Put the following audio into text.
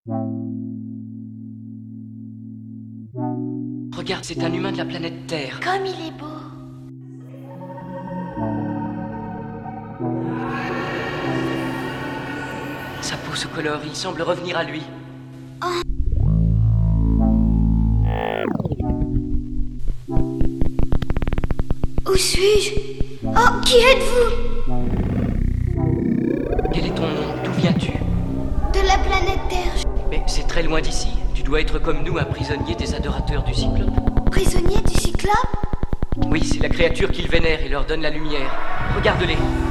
Regarde, c'est un humain de la planète Terre. Comme il est beau. Sa peau se colore, il semble revenir à lui. Où suis-je? Oh, qui êtes-vous? Quel est ton nom? D'où viens-tu? De la planète Terre. Mais c'est très loin d'ici. Tu dois être comme nous, un prisonnier des adorateurs du Cyclope. Prisonnier du Cyclope? Oui, c'est la créature qu'ils vénèrent et leur donne la lumière. Regarde-les.